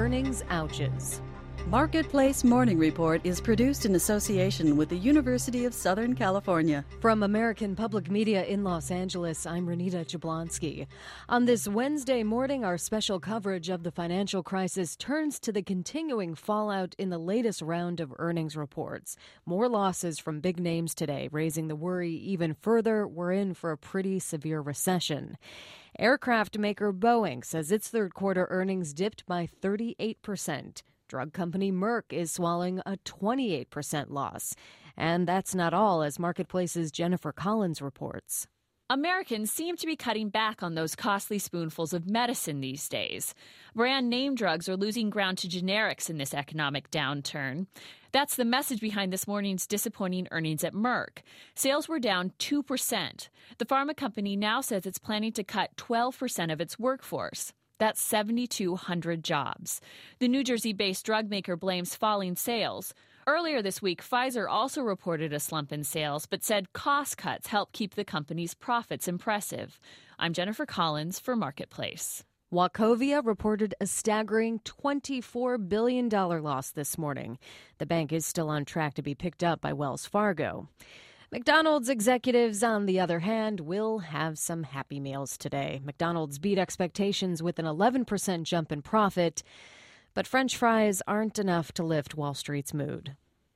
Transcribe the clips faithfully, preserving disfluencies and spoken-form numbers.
earnings ouches. Marketplace Morning Report is produced in association with the University of Southern California. From American Public Media in Los Angeles, I'm Renita Jablonski. On this Wednesday morning, our special coverage of the financial crisis turns to the continuing fallout in the latest round of earnings reports. More losses from big names today, raising the worry even further we're in for a pretty severe recession. Aircraft maker Boeing says its third quarter earnings dipped by thirty-eight percent. Drug company Merck is swallowing a twenty-eight percent loss. And that's not all, as Marketplace's Jennifer Collins reports. Americans seem to be cutting back on those costly spoonfuls of medicine these days. Brand name drugs are losing ground to generics in this economic downturn. That's the message behind this morning's disappointing earnings at Merck. Sales were down two percent. The pharma company now says it's planning to cut twelve percent of its workforce. That's seven thousand two hundred jobs. The New Jersey-based drug maker blames falling sales. Earlier this week, Pfizer also reported a slump in sales, but said cost cuts help keep the company's profits impressive. I'm Jennifer Collins for Marketplace. Wachovia reported a staggering twenty-four billion dollars loss this morning. The bank is still on track to be picked up by Wells Fargo. McDonald's executives, on the other hand, will have some happy meals today. McDonald's beat expectations with an eleven percent jump in profit, but French fries aren't enough to lift Wall Street's mood.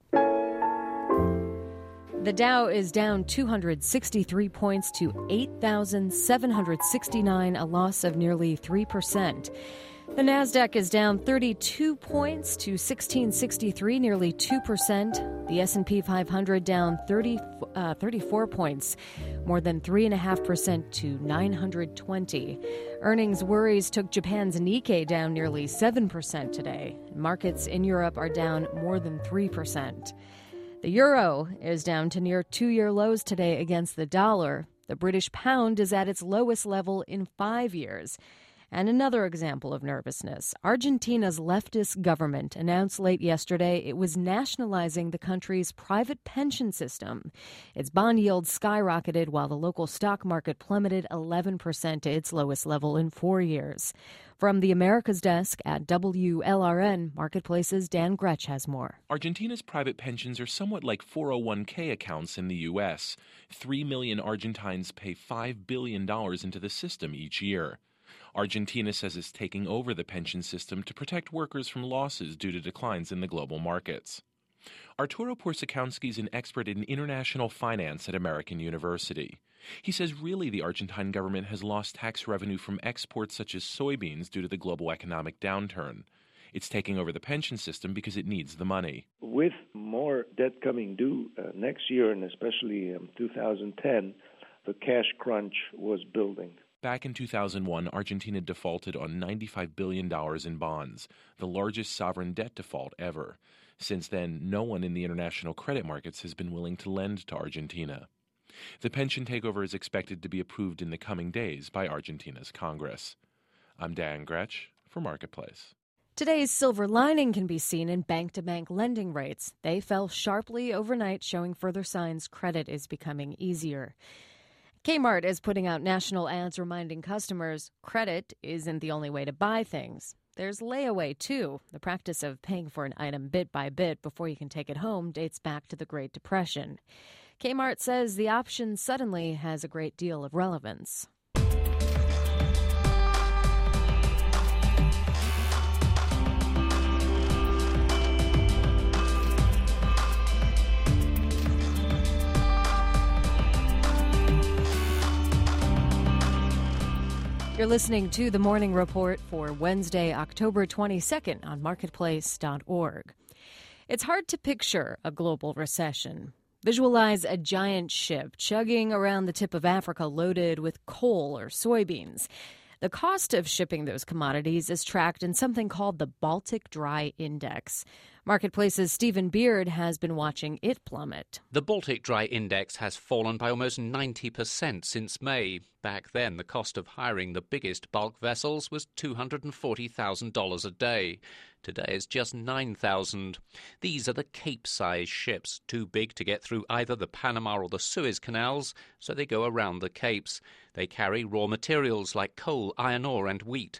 The Dow is down two hundred sixty-three points to eight thousand seven hundred sixty-nine, a loss of nearly three percent. The Nasdaq is down thirty-two points to sixteen sixty-three, nearly two percent. The S and P five hundred down thirty, uh, thirty-four points, more than three point five percent to nine hundred twenty. Earnings worries took Japan's Nikkei down nearly seven percent today. Markets in Europe are down more than three percent. The euro is down to near two-year lows today against the dollar. The British pound is at its lowest level in five years. And another example of nervousness. Argentina's leftist government announced late yesterday it was nationalizing the country's private pension system. Its bond yield skyrocketed while the local stock market plummeted eleven percent to its lowest level in four years. From the Americas desk at W L R N Marketplace's Dan Gretsch has more. Argentina's private pensions are somewhat like four oh one k accounts in the U S. Three million Argentines pay five billion dollars into the system each year. Argentina says it's taking over the pension system to protect workers from losses due to declines in the global markets. Arturo Porsakowski is an expert in international finance at American University. He says really the Argentine government has lost tax revenue from exports such as soybeans due to the global economic downturn. It's taking over the pension system because it needs the money. With more debt coming due uh, next year, and especially um, two thousand ten, the cash crunch was building. Back in two thousand one, Argentina defaulted on ninety-five billion dollars in bonds, the largest sovereign debt default ever. Since then, no one in the international credit markets has been willing to lend to Argentina. The pension takeover is expected to be approved in the coming days by Argentina's Congress. I'm Dan Gretsch for Marketplace. Today's silver lining can be seen in bank-to-bank lending rates. They fell sharply overnight, showing further signs credit is becoming easier. Kmart is putting out national ads reminding customers credit isn't the only way to buy things. There's layaway, too. The practice of paying for an item bit by bit before you can take it home dates back to the Great Depression. Kmart says the option suddenly has a great deal of relevance. You're listening to The Morning Report for Wednesday, October twenty-second on marketplace dot org. It's hard to picture a global recession. Visualize a giant ship chugging around the tip of Africa loaded with coal or soybeans. The cost of shipping those commodities is tracked in something called the Baltic Dry Index. Marketplace's Stephen Beard has been watching it plummet. The Baltic Dry Index has fallen by almost ninety percent since May. Back then, the cost of hiring the biggest bulk vessels was two hundred forty thousand dollars a day. Today it's just nine thousand dollars. These are the Cape-size ships, too big to get through either the Panama or the Suez canals, so they go around the Capes. They carry raw materials like coal, iron ore and wheat.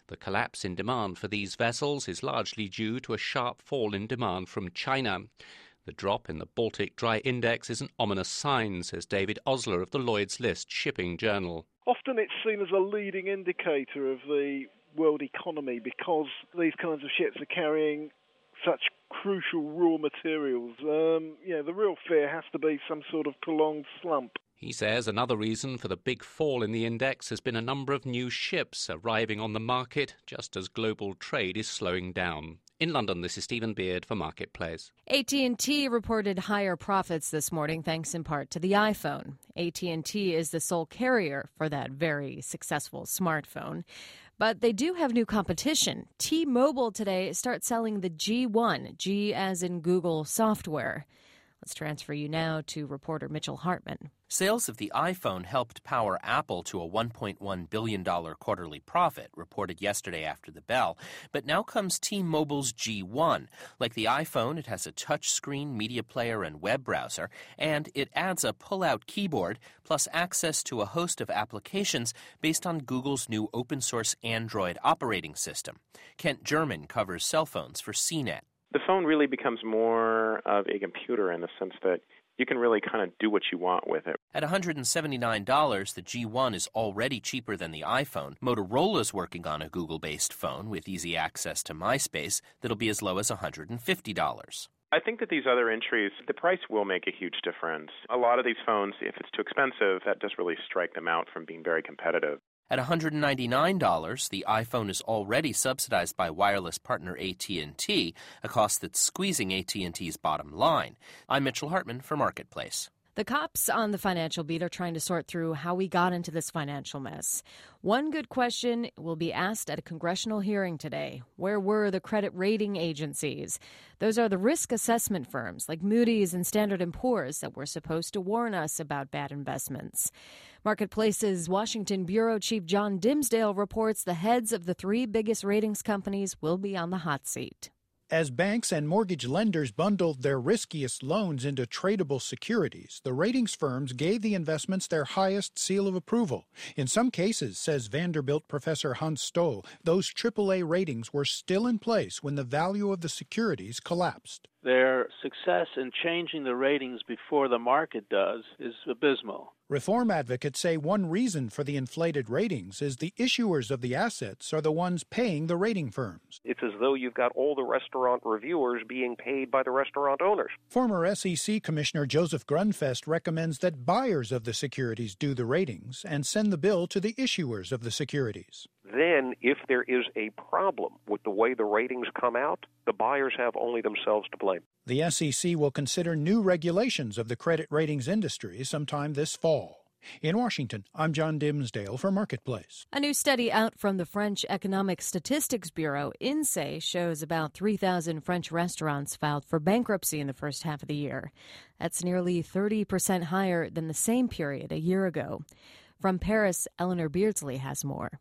The collapse in demand for these vessels is largely due to a sharp fall in demand from China. The drop in the Baltic Dry Index is an ominous sign, says David Osler of the Lloyd's List Shipping Journal. Often it's seen as a leading indicator of the world economy because these kinds of ships are carrying such crucial raw materials. Um, you know, the real fear has to be some sort of prolonged slump. He says another reason for the big fall in the index has been a number of new ships arriving on the market just as global trade is slowing down. In London, this is Stephen Beard for Marketplace. A T and T reported higher profits this morning thanks in part to the iPhone. A T and T is the sole carrier for that very successful smartphone. But they do have new competition. T-Mobile today starts selling the G one, G as in Google software. Let's transfer you now to reporter Mitchell Hartman. Sales of the iPhone helped power Apple to a one point one billion dollars quarterly profit, reported yesterday after the bell. But now comes T-Mobile's G one. Like the iPhone, it has a touchscreen, media player, and web browser, and it adds a pull-out keyboard, plus access to a host of applications based on Google's new open-source Android operating system. Kent German covers cell phones for C net. The phone really becomes more of a computer in the sense that you can really kind of do what you want with it. At one hundred seventy-nine dollars, the G one is already cheaper than the iPhone. Motorola's working on a Google-based phone with easy access to MySpace that'll be as low as one hundred fifty dollars. I think that these other entries, the price will make a huge difference. A lot of these phones, if it's too expensive, that does really strike them out from being very competitive. At one hundred ninety-nine dollars, the iPhone is already subsidized by wireless partner A T and T, a cost that's squeezing A T and T's bottom line. I'm Mitchell Hartman for Marketplace. The cops on the financial beat are trying to sort through how we got into this financial mess. One good question will be asked at a congressional hearing today. Where were the credit rating agencies? Those are the risk assessment firms like Moody's and Standard and Poor's that were supposed to warn us about bad investments. Marketplace's Washington Bureau Chief John Dimsdale reports the heads of the three biggest ratings companies will be on the hot seat. As banks and mortgage lenders bundled their riskiest loans into tradable securities, the ratings firms gave the investments their highest seal of approval. In some cases, says Vanderbilt professor Hans Stoll, those triple A ratings were still in place when the value of the securities collapsed. Their success in changing the ratings before the market does is abysmal. Reform advocates say one reason for the inflated ratings is the issuers of the assets are the ones paying the rating firms. It's as though you've got all the restaurant reviewers being paid by the restaurant owners. Former S E C Commissioner Joseph Grunfest recommends that buyers of the securities do the ratings and send the bill to the issuers of the securities. Then, if there is a problem with the way the ratings come out, the buyers have only themselves to blame. The S E C will consider new regulations of the credit ratings industry sometime this fall. In Washington, I'm John Dimsdale for Marketplace. A new study out from the French Economic Statistics Bureau, INSEE, shows about three thousand French restaurants filed for bankruptcy in the first half of the year. That's nearly thirty percent higher than the same period a year ago. From Paris, Eleanor Beardsley has more.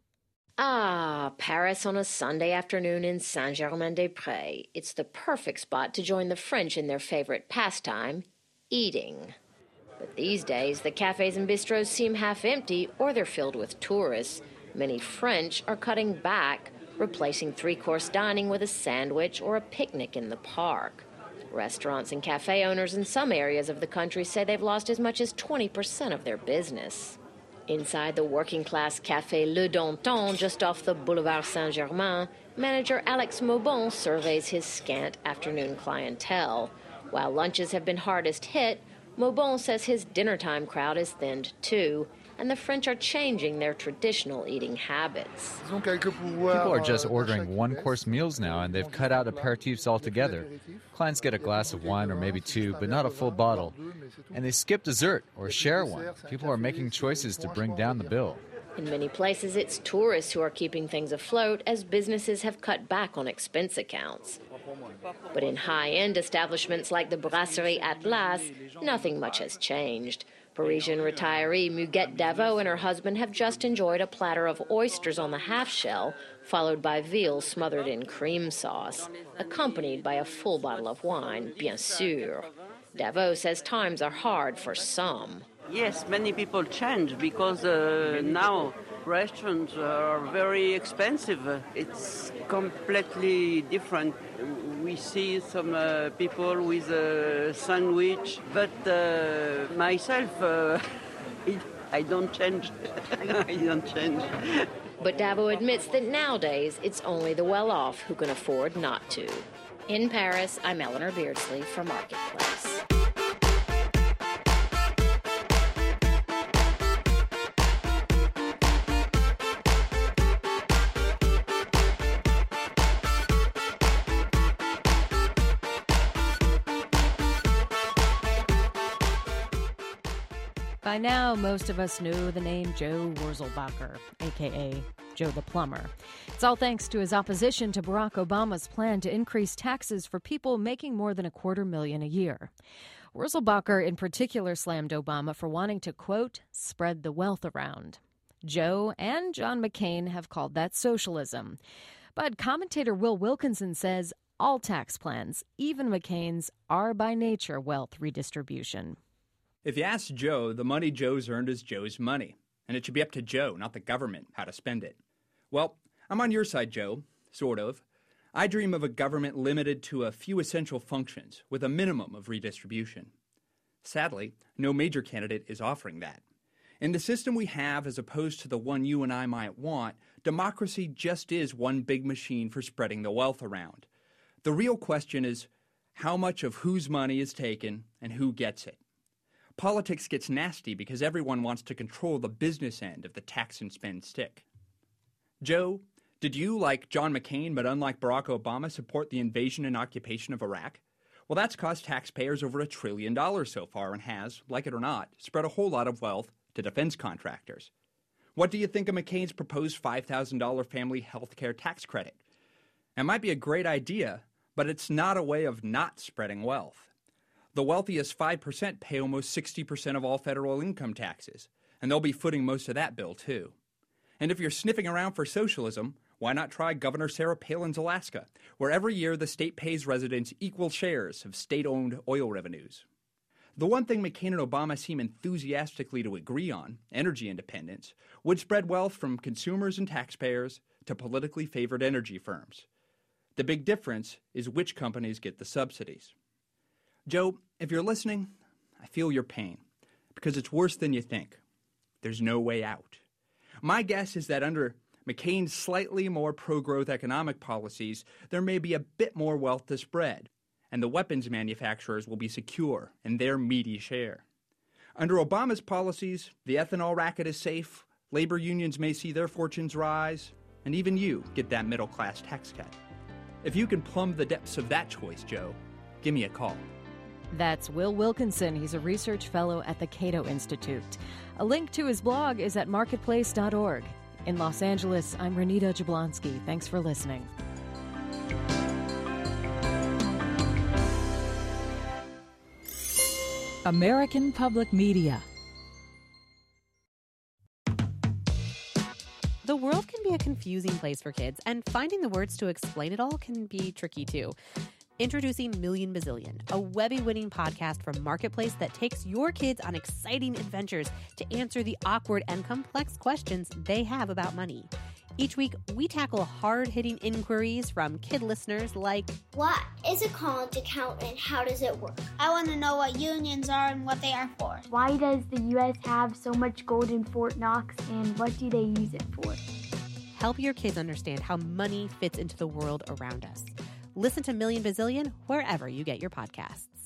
Ah, Paris on a Sunday afternoon in Saint-Germain-des-Prés. It's the perfect spot to join the French in their favorite pastime, eating. But these days, the cafes and bistros seem half empty or they're filled with tourists. Many French are cutting back, replacing three-course dining with a sandwich or a picnic in the park. Restaurants and cafe owners in some areas of the country say they've lost as much as twenty percent of their business. Inside the working-class Café Le Danton, just off the Boulevard Saint-Germain, manager Alex Maubon surveys his scant afternoon clientele. While lunches have been hardest hit, Maubon says his dinner-time crowd is thinned too, and the French are changing their traditional eating habits. People are just ordering one-course meals now, and they've cut out aperitifs altogether. Clients get a glass of wine or maybe two, but not a full bottle. And they skip dessert or share one. People are making choices to bring down the bill. In many places, it's tourists who are keeping things afloat as businesses have cut back on expense accounts. But in high-end establishments like the Brasserie Atlas, nothing much has changed. Parisian retiree Muguette Davot and her husband have just enjoyed a platter of oysters on the half-shell, followed by veal smothered in cream sauce, accompanied by a full bottle of wine, bien sûr. Davot says times are hard for some. Yes, many people change because uh, now restaurants are very expensive. It's completely different. We see some uh, people with a sandwich, but uh, myself, uh, I don't change. I don't change. But Davo admits that nowadays it's only the well-off who can afford not to. In Paris, I'm Eleanor Beardsley for Marketplace. By now, most of us know the name Joe Wurzelbacher, a k a. Joe the Plumber. It's all thanks to his opposition to Barack Obama's plan to increase taxes for people making more than a quarter million a year. Wurzelbacher in particular slammed Obama for wanting to, quote, spread the wealth around. Joe and John McCain have called that socialism. But commentator Will Wilkinson says all tax plans, even McCain's, are by nature wealth redistribution. If you ask Joe, the money Joe's earned is Joe's money, and it should be up to Joe, not the government, how to spend it. Well, I'm on your side, Joe, sort of. I dream of a government limited to a few essential functions, with a minimum of redistribution. Sadly, no major candidate is offering that. In the system we have, as opposed to the one you and I might want, democracy just is one big machine for spreading the wealth around. The real question is how much of whose money is taken and who gets it. Politics gets nasty because everyone wants to control the business end of the tax and spend stick. Joe, did you, like John McCain but unlike Barack Obama, support the invasion and occupation of Iraq? Well, that's cost taxpayers over a trillion dollars so far and has, like it or not, spread a whole lot of wealth to defense contractors. What do you think of McCain's proposed five thousand dollars family health care tax credit? It might be a great idea, but it's not a way of not spreading wealth. The wealthiest five percent pay almost sixty percent of all federal income taxes, and they'll be footing most of that bill, too. And if you're sniffing around for socialism, why not try Governor Sarah Palin's Alaska, where every year the state pays residents equal shares of state-owned oil revenues? The one thing McCain and Obama seem enthusiastically to agree on, energy independence, would spread wealth from consumers and taxpayers to politically favored energy firms. The big difference is which companies get the subsidies. Joe, if you're listening, I feel your pain, because it's worse than you think. There's no way out. My guess is that under McCain's slightly more pro-growth economic policies, there may be a bit more wealth to spread, and the weapons manufacturers will be secure in their meaty share. Under Obama's policies, the ethanol racket is safe, labor unions may see their fortunes rise, and even you get that middle-class tax cut. If you can plumb the depths of that choice, Joe, give me a call. That's Will Wilkinson. He's a research fellow at the Cato Institute. A link to his blog is at marketplace dot org. In Los Angeles, I'm Renita Jablonski. Thanks for listening. American Public Media. The world can be a confusing place for kids, and finding the words to explain it all can be tricky too. Introducing Million Bazillion, a Webby-winning podcast from Marketplace that takes your kids on exciting adventures to answer the awkward and complex questions they have about money. Each week, we tackle hard-hitting inquiries from kid listeners like, what is a college account and how does it work? I want to know what unions are and what they are for. Why does the U S have so much gold in Fort Knox and what do they use it for? Help your kids understand how money fits into the world around us. Listen to Million Bazillion wherever you get your podcasts.